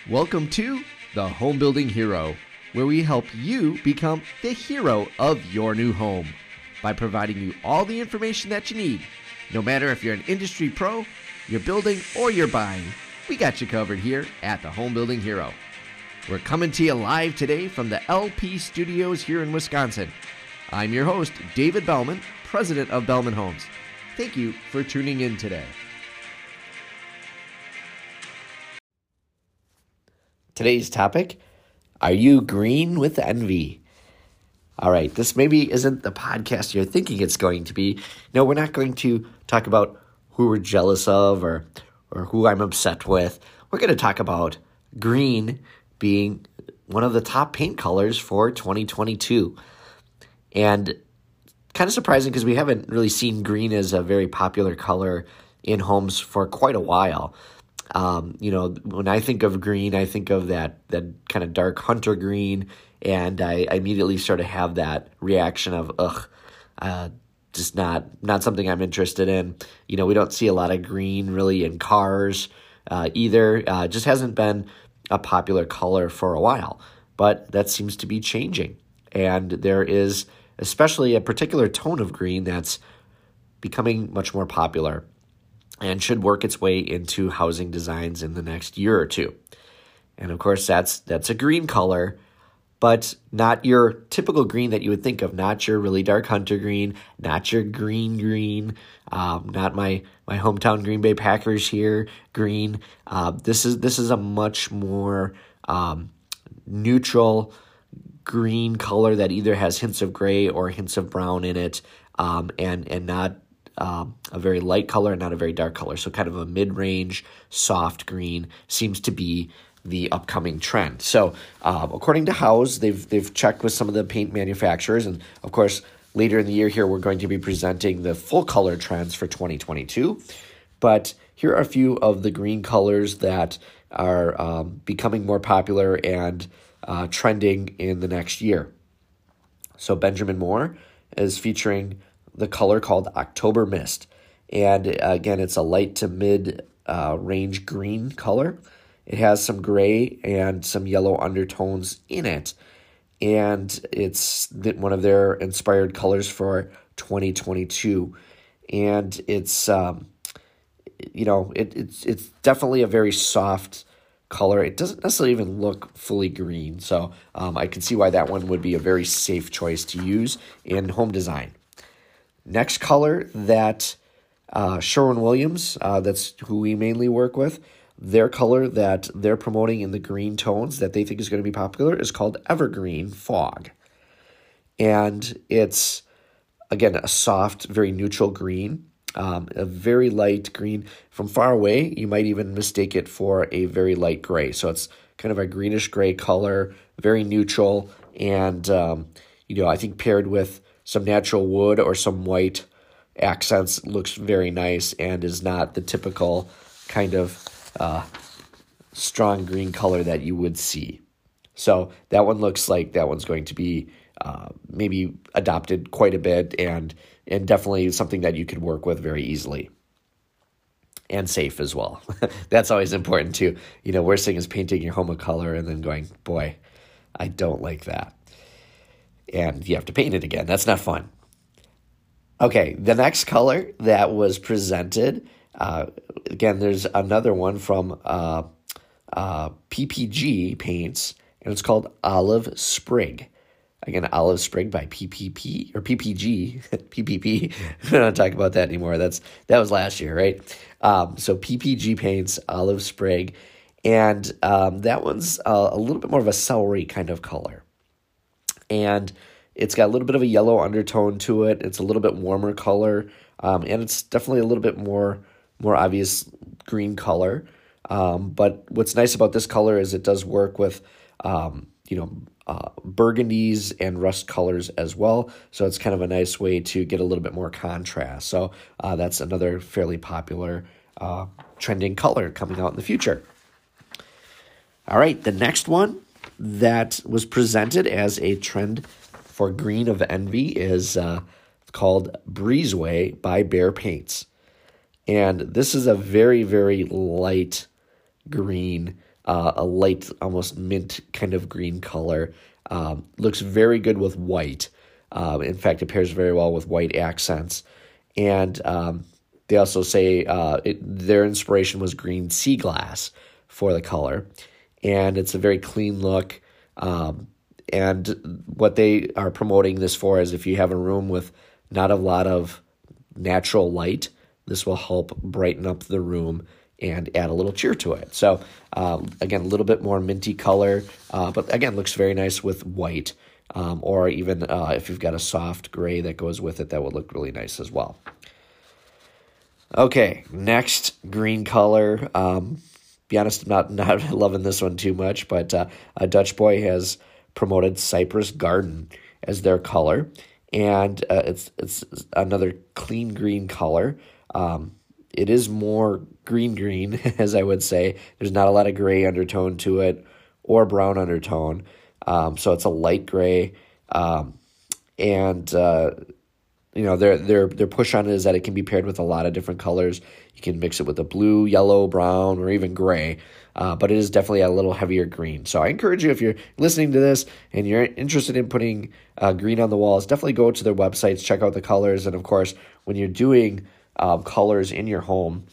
Welcome to the Home Building Hero, where we help you become the hero of your new home by providing you all the information that you need. No matter if you're an industry pro, you're building, or you're buying, we got you covered here at the Home Building Hero. We're coming to you live today from the LP Studios here in Wisconsin. I'm your host, David Bellman, president of Bellman Homes. Thank you for tuning in today. Today's topic, are you green with envy? All right, this maybe isn't the podcast you're thinking it's going to be. No, we're not going to talk about who we're jealous of or who I'm upset with. We're going to talk about green being one of the top paint colors for 2022. And kind of surprising because we haven't really seen green as a very popular color in homes for quite a while. When I think of green, I think of that kind of dark hunter green, and I immediately sort of have that reaction of, just not something I'm interested in. You know, we don't see a lot of green really in cars either. Just hasn't been a popular color for a while, but that seems to be changing. And there is especially a particular tone of green that's becoming much more popular and should work its way into housing designs in the next year or two. And of course, that's a green color, but not your typical green that you would think of, not your really dark hunter green, not your green, not my hometown Green Bay Packers here, green. This is a much more neutral green color that either has hints of gray or hints of brown in it, and not a very light color and not a very dark color. So kind of a mid-range, soft green seems to be the upcoming trend. So according to Houzz, they've checked with some of the paint manufacturers. And of course, later in the year here, we're going to be presenting the full color trends for 2022. But here are a few of the green colors that are becoming more popular and trending in the next year. So Benjamin Moore is featuring the color called October Mist. And again, it's a light to mid range green color. It has some gray and some yellow undertones in it. And it's one of their inspired colors for 2022. And it's, it's definitely a very soft color. It doesn't necessarily even look fully green. So I can see why that one would be a very safe choice to use in home design. Next color that Sherwin-Williams, that's who we mainly work with, their color that they're promoting in the green tones that they think is going to be popular is called Evergreen Fog. And it's, again, a soft, very neutral green, a very light green. From far away, you might even mistake it for a very light gray. So it's kind of a greenish gray color, very neutral, and, I think paired with some natural wood or some white accents looks very nice and is not the typical kind of strong green color that you would see. So that one looks like that one's going to be maybe adopted quite a bit and definitely something that you could work with very easily and safe as well. That's always important too. Worst thing is painting your home a color and then going, boy, I don't like that. And you have to paint it again. That's not fun. Okay, the next color that was presented, again, there's another one from PPG Paints, and it's called Olive Sprig. Again, Olive Sprig by PPP or PPG, PPP. We don't talk about that anymore. That was last year, right? So PPG Paints, Olive Sprig, and that one's a little bit more of a celery kind of color. And it's got a little bit of a yellow undertone to it. It's a little bit warmer color, and it's definitely a little bit more obvious green color. But what's nice about this color is it does work with, burgundies and rust colors as well. So it's kind of a nice way to get a little bit more contrast. So that's another fairly popular trending color coming out in the future. All right, the next one that was presented as a trend for green of envy is called Breezeway by Behr Paints. And this is a very, very light green a light, almost mint kind of green color. Looks very good with white. In fact, it pairs very well with white accents. And they also say their inspiration was green sea glass for the color. And it's a very clean look. And what they are promoting this for is if you have a room with not a lot of natural light, this will help brighten up the room and add a little cheer to it. So again, a little bit more minty color, but again, looks very nice with white. Or even if you've got a soft gray that goes with it, that would look really nice as well. Okay, next green color. Be honest, I'm not loving this one too much, but Dutch Boy has promoted Cypress Garden as their color, and it's another clean green color. It is more green, as I would say. There's not a lot of gray undertone to it or brown undertone, so it's a light gray, and their push on it is that it can be paired with a lot of different colors. You can mix it with a blue, yellow, brown, or even gray, but it is definitely a little heavier green. So I encourage you, if you're listening to this and you're interested in putting green on the walls, definitely go to their websites, check out the colors, and of course, when you're doing colors in your home,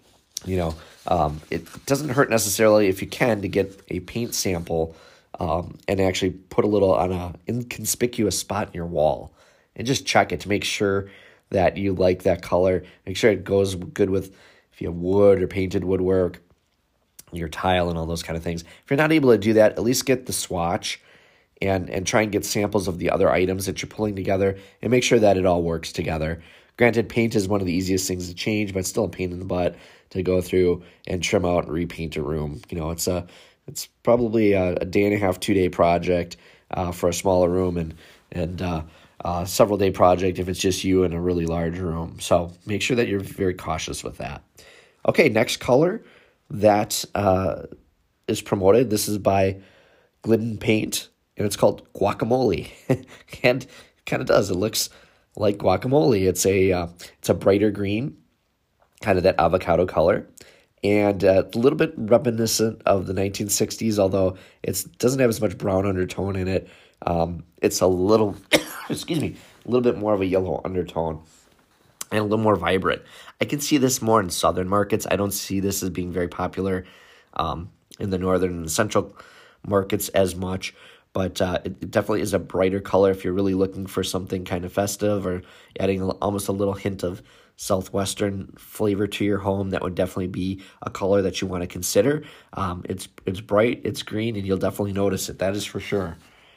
it doesn't hurt necessarily if you can to get a paint sample and actually put a little on a inconspicuous spot in your wall and just check it to make sure that you like that color. Make sure it goes good with if you have wood or painted woodwork, your tile and all those kind of things. If you're not able to do that, at least get the swatch and try and get samples of the other items that you're pulling together and make sure that it all works together. Granted, paint is one of the easiest things to change, but it's still a pain in the butt to go through and trim out and repaint a room. It's probably a day and a half, 2 day project for a smaller room and several day project if it's just you in a really large room. So make sure that you're very cautious with that. Okay, next color that is promoted. This is by Glidden Paint, and it's called Guacamole. And it kind of does. It looks like guacamole. It's a brighter green, kind of that avocado color, and a little bit reminiscent of the 1960s, although it doesn't have as much brown undertone in it. It's a little, a little bit more of a yellow undertone and a little more vibrant. I can see this more in southern markets. I don't see this as being very popular in the northern and central markets as much, but it definitely is a brighter color if you're really looking for something kind of festive or adding almost a little hint of southwestern flavor to your home. That would definitely be a color that you want to consider. It's bright, it's green, and you'll definitely notice it. That is for sure.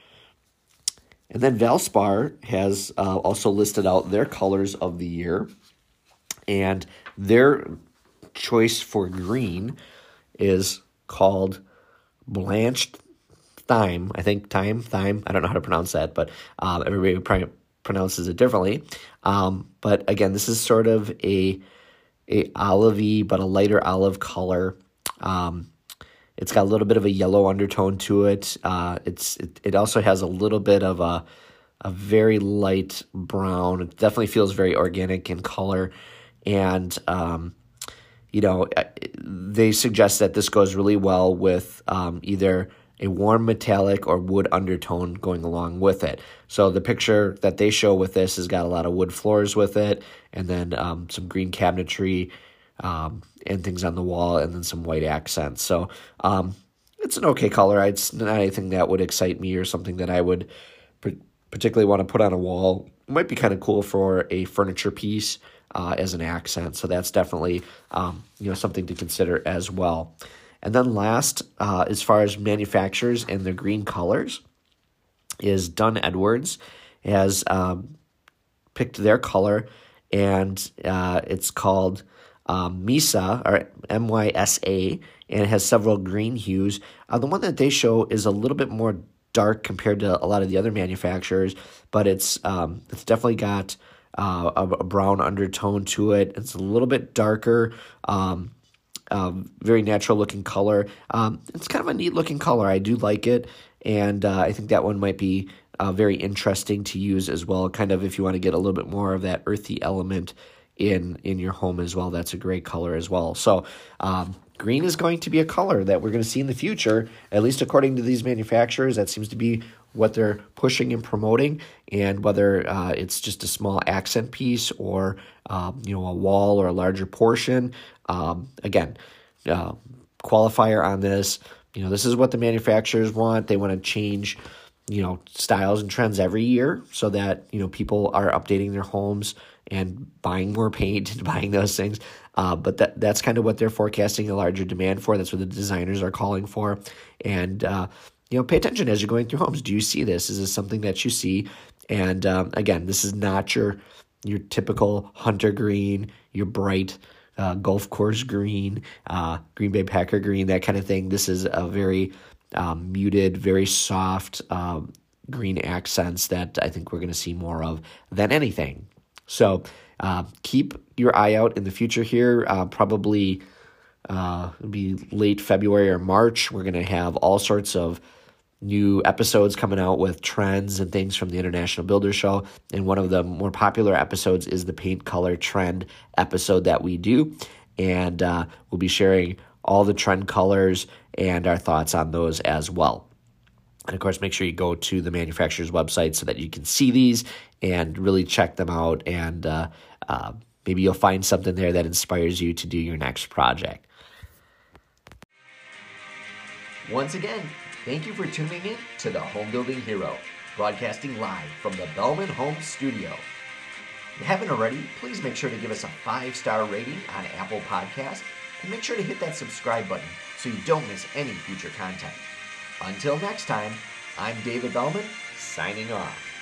And then Valspar has also listed out their colors of the year, and their choice for green is called Blanched Thyme. I think thyme. I don't know how to pronounce that, but everybody probably pronounces it differently. But again, this is sort of a olivey, but a lighter olive color. It's got a little bit of a yellow undertone to it. It also has a little bit of a very light brown. It definitely feels very organic in color, and they suggest that this goes really well with either a warm metallic or wood undertone going along with it. So the picture that they show with this has got a lot of wood floors with it, and then some green cabinetry and things on the wall, and then some white accents. So it's an okay color. It's not anything that would excite me or something that I would particularly want to put on a wall. It might be kind of cool for a furniture piece as an accent. So that's definitely something to consider as well. And then last, as far as manufacturers and their green colors, is Dunn Edwards has picked their color, and it's called Mysa, or MYSA, and it has several green hues. The one that they show is a little bit more dark compared to a lot of the other manufacturers, but it's definitely got a brown undertone to it. It's a little bit darker, very natural looking color. It's kind of a neat looking color. I do like it, and I think that one might be very interesting to use as well, kind of if you want to get a little bit more of that earthy element in your home as well. That's a great color as well. So green is going to be a color that we're going to see in the future, at least according to these manufacturers. That seems to be what they're pushing and promoting, and whether it's just a small accent piece or a wall or a larger portion. Again, qualifier on this. This is what the manufacturers want. They want to change, styles and trends every year so that, people are updating their homes and buying more paint and buying those things. But that's kind of what they're forecasting a larger demand for. That's what the designers are calling for. And, pay attention as you're going through homes. Do you see this? Is this something that you see? And again, this is not your typical hunter green, your bright golf course green, Green Bay Packer green, that kind of thing. This is a very muted, very soft green accents that I think we're going to see more of than anything. So keep your eye out in the future here. Probably it'll be late February or March. We're going to have all sorts of new episodes coming out with trends and things from the International Builders Show. And one of the more popular episodes is the paint color trend episode that we do. And we'll be sharing all the trend colors and our thoughts on those as well. And of course, make sure you go to the manufacturer's website so that you can see these and really check them out. And maybe you'll find something there that inspires you to do your next project. Once again, thank you for tuning in to the Home Building Hero, broadcasting live from the Bellman Home Studio. If you haven't already, please make sure to give us a 5-star rating on Apple Podcasts, and make sure to hit that subscribe button so you don't miss any future content. Until next time, I'm David Bellman, signing off.